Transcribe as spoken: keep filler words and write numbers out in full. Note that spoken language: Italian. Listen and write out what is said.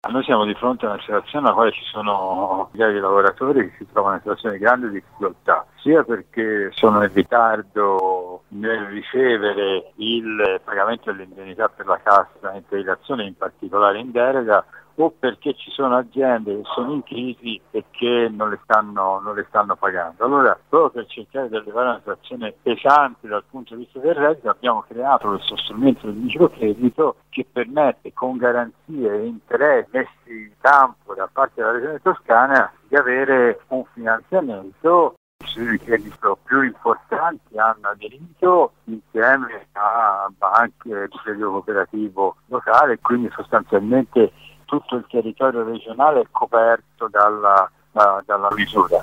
Noi siamo di fronte a una situazione nella quale ci sono migliaia di lavoratori che si trovano in una situazione di grande difficoltà, sia perché sono in ritardo nel ricevere il pagamento dell'indennità per la cassa integrazione, in particolare in deroga, o perché ci sono aziende che sono in crisi e che non le stanno, non le stanno pagando. Allora, proprio per cercare di elevare una situazione pesante dal punto di vista del reddito, abbiamo creato questo strumento del microcredito che permette, con garanzie e interessi messi in campo da parte della Regione Toscana, di avere un finanziamento. I crediti più importanti hanno aderito insieme a banche, credito cooperativo locale, quindi sostanzialmente tutto il territorio regionale è coperto dalla, da, dalla misura.